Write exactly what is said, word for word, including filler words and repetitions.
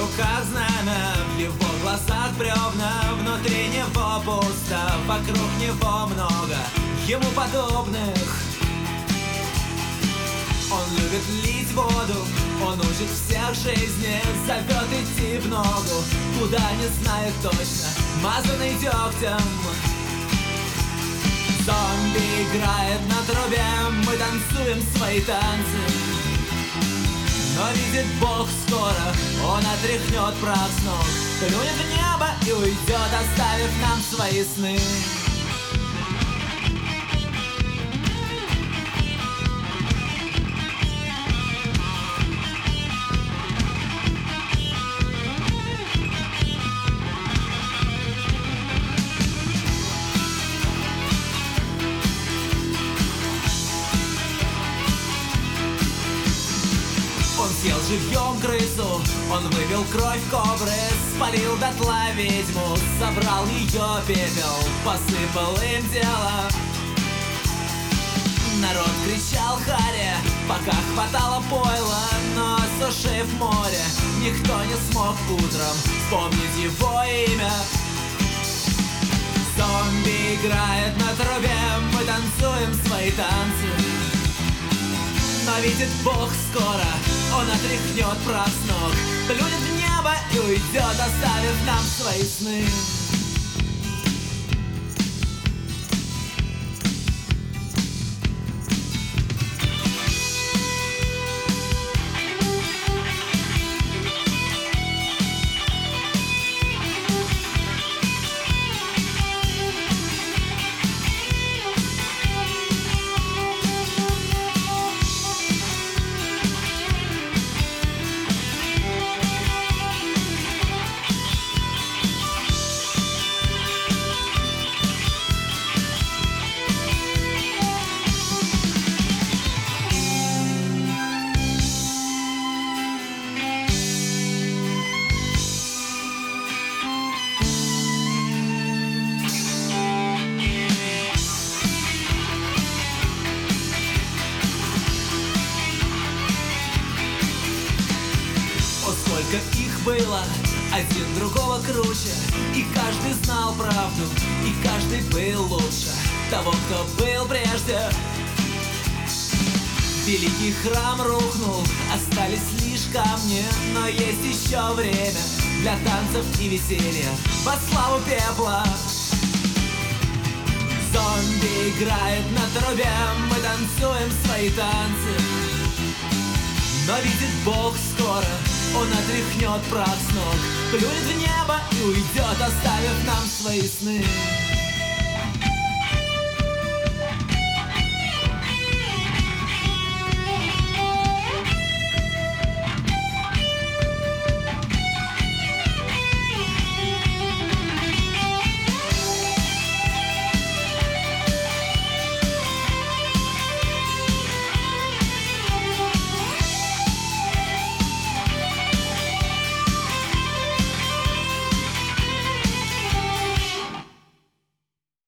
руках знамя, в его глазах бревна, внутри него пусто, вокруг него много ему подобных. Он любит лить воду, он учит всех жизни, зовет идти в ногу, куда не знает точно, мазанный дегтем. Зомби играет на трубе, мы танцуем свои танцы. Но видит Бог скоро, он отряхнет прах с ног, плюнет в небо и уйдет, оставив нам свои сны. Он съел живьем крысу, он вывел кровь кобры, спалил дотла ведьму, собрал ее пепел, посыпал им тело. Народ кричал харе, пока хватало пойла, но осушив море, никто не смог утром вспомнить его имя. Зомби играет на трубе, мы танцуем свои танцы. Но видит Бог скоро, он отряхнет прах с ног, плюнет в небо и уйдет, оставив нам свои сны. Сколько их было, один другого круче, и каждый знал правду, и каждый был лучше того, кто был прежде. Великий храм рухнул, остались лишь камни, но есть еще время для танцев и веселья во славу пепла. Зомби играет на трубе, мы танцуем свои танцы. Но видит Бог скоро, он отряхнет прах с ног, плюнет в небо и уйдет, оставив нам свои сны.